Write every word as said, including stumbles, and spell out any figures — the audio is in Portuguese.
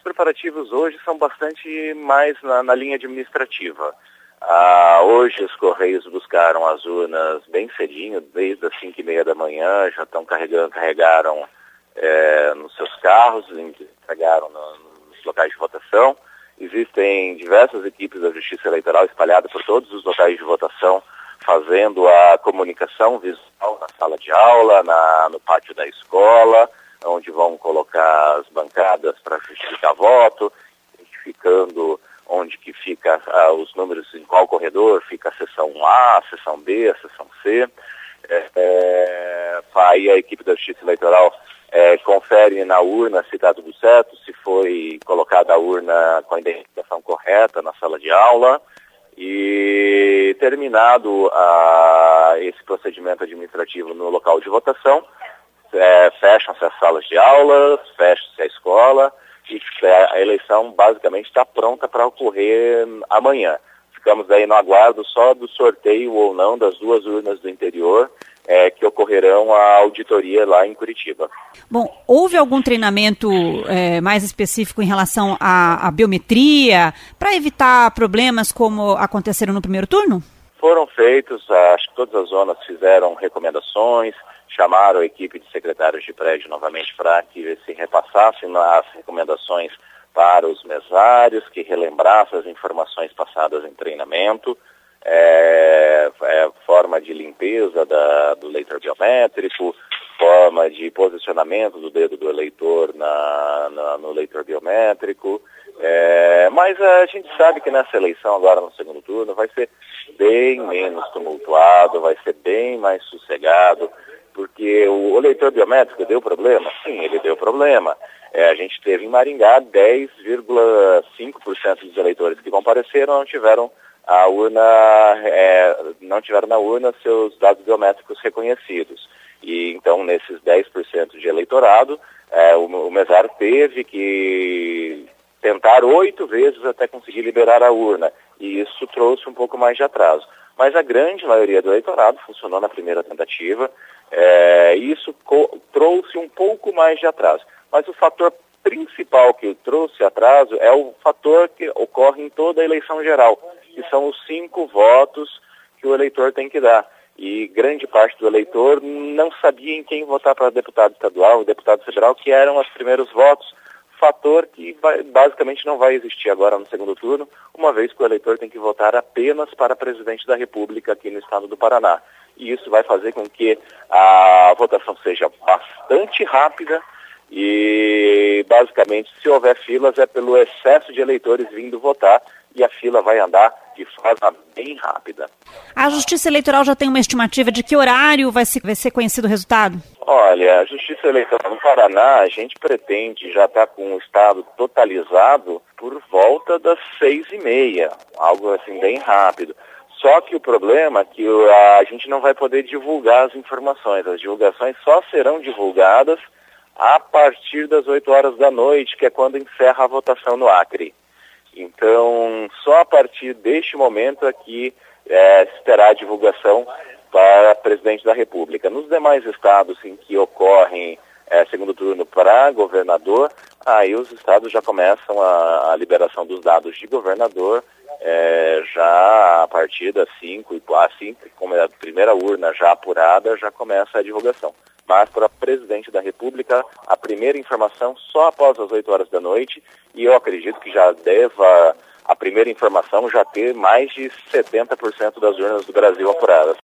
preparativos hoje são bastante mais na, na linha administrativa. Ah, hoje os Correios buscaram as urnas bem cedinho, desde as cinco e meia da manhã, já estão carregando, carregaram é, nos seus carros, entregaram no, nos locais de votação. Existem diversas equipes da Justiça Eleitoral espalhadas por todos os locais de votação, fazendo a comunicação visual na sala de aula, na, no pátio da escola, onde vão colocar as bancadas para justificar voto, identificando onde que fica ah, os números, em qual corredor fica a seção A, a seção B, a seção C. É, é, aí a equipe da Justiça Eleitoral é, confere na urna se está tudo certo, se foi colocada a urna com a identificação correta na sala de aula. E terminado ah, esse procedimento administrativo no local de votação, é, fecham-se as salas de aulas, fecha-se a escola, e a eleição basicamente está pronta para ocorrer amanhã. Ficamos aí no aguardo só do sorteio ou não das duas urnas do interior, é, que ocorrerão a auditoria lá em Curitiba. Bom, houve algum treinamento é, mais específico em relação à, à biometria, para evitar problemas como aconteceram no primeiro turno? Foram feitos, acho que todas as zonas fizeram recomendações, chamaram a equipe de secretários de prédio novamente para que se repassassem as recomendações para os mesários, que relembrassem as informações passadas em treinamento, é, é, forma de limpeza da, do leitor biométrico, forma de posicionamento do dedo do eleitor na, na, no leitor biométrico. É, mas a gente sabe que nessa eleição agora no segundo turno vai ser bem menos tumultuado, vai ser bem mais sossegado, porque o, o leitor biométrico deu problema? Sim, ele deu problema. É, a gente teve em Maringá dez vírgula cinco por cento dos eleitores que compareceram não tiveram a urna, é, não tiveram na urna seus dados biométricos reconhecidos. E então nesses dez por cento de eleitorado, é, o, o mesário teve que tentar oito vezes até conseguir liberar a urna, e isso trouxe um pouco mais de atraso. Mas a grande maioria do eleitorado funcionou na primeira tentativa, é, e isso trouxe um pouco mais de atraso. Mas o fator principal que trouxe atraso é o fator que ocorre em toda a eleição geral, que são os cinco votos que o eleitor tem que dar. E grande parte do eleitor não sabia em quem votar para deputado estadual e deputado federal, que eram os primeiros votos, fator que vai, basicamente não vai existir agora no segundo turno, uma vez que o eleitor tem que votar apenas para presidente da República aqui no estado do Paraná. E isso vai fazer com que a votação seja bastante rápida e, basicamente, se houver filas é pelo excesso de eleitores vindo votar, e a fila vai andar de forma bem rápida. A Justiça Eleitoral já tem uma estimativa de que horário vai ser, vai ser conhecido o resultado? Olha, a Justiça Eleitoral no Paraná, a gente pretende já estar com o estado totalizado por volta das seis e meia, algo assim bem rápido. Só que o problema é que a gente não vai poder divulgar as informações. As divulgações só serão divulgadas a partir das oito horas da noite, que é quando encerra a votação no Acre. Então, só a partir deste momento aqui é, se terá a divulgação para presidente da República. Nos demais estados em que ocorrem é, segundo turno para governador, aí os estados já começam a, a liberação dos dados de governador é, já a partir das cinco, e assim como é a primeira urna já apurada, já começa a divulgação. Mas para presidente da República, a primeira informação só após as oito horas da noite, e eu acredito que já deva a primeira informação já ter mais de setenta por cento das urnas do Brasil apuradas.